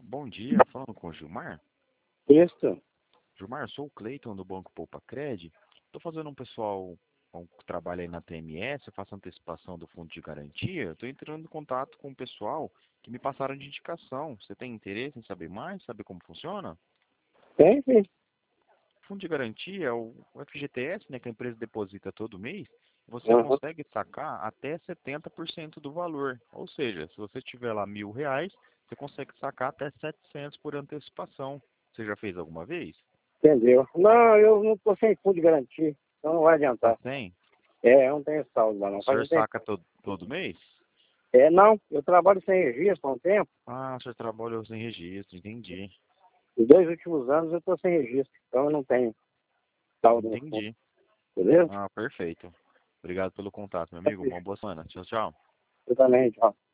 Bom dia, falando com o Gilmar. Isso. Gilmar, sou o Cleiton do Banco Poupa Cred. Estou fazendo um trabalho aí na TMS, eu faço antecipação do fundo de garantia. Estou entrando em contato com o pessoal que me passaram de indicação. Você tem interesse em saber mais, saber como funciona? Tem, sim. Fundo de garantia é o FGTS, né, que a empresa deposita todo mês. Você Uhum. consegue sacar até 70% do valor. Ou seja, se você tiver lá R$ 1.000, você consegue sacar até 700 por antecipação. Você já fez alguma vez? Entendeu? Não, eu não estou sem fundo de garantia, então não vai Tá adiantar. sem? Eu não tenho saldo lá, O não. Faz senhor um tempo. saca todo mês? Não, eu trabalho sem registro há um tempo. Ah, o senhor trabalhou sem registro, entendi. Os 2 últimos anos eu estou sem registro, então eu não tenho saldo no fundo. Entendi. Beleza? Ah, perfeito. Obrigado pelo contato, meu amigo. Uma boa semana. Tchau, tchau. Eu também, tchau.